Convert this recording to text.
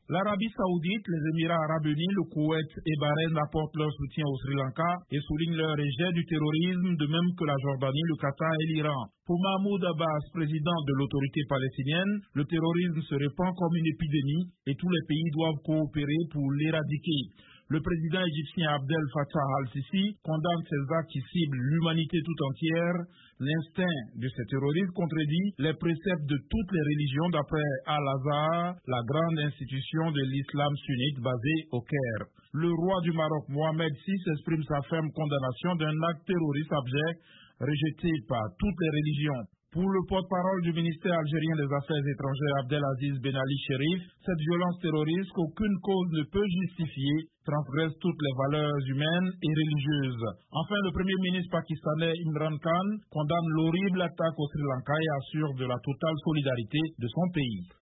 L'Arabie Saoudite, les Émirats Arabes Unis, le Koweït et Bahreïn apportent leur soutien au Sri Lanka et soulignent leur rejet du terrorisme, de même que la Jordanie, le Qatar et l'Iran. Pour Mahmoud Abbas, président de l'autorité palestinienne, le terrorisme se répand comme une épidémie et tous les pays doivent coopérer pour l'éradiquer. Le président égyptien Abdel Fattah al-Sisi condamne ces actes qui ciblent l'humanité tout entière. L'instinct de ces terroristes contredit les préceptes de toutes les religions d'après Al-Azhar, la grande institution de l'islam sunnite basée au Caire. Le roi du Maroc, Mohamed VI, exprime sa ferme condamnation d'un acte terroriste abject rejeté par toutes les religions. Pour le porte-parole du ministère algérien des Affaires étrangères Abdelaziz Ben Ali Cherif, cette violence terroriste qu'aucune cause ne peut justifier transgresse toutes les valeurs humaines et religieuses. Enfin, le premier ministre pakistanais Imran Khan condamne l'horrible attaque au Sri Lanka et assure de la totale solidarité de son pays.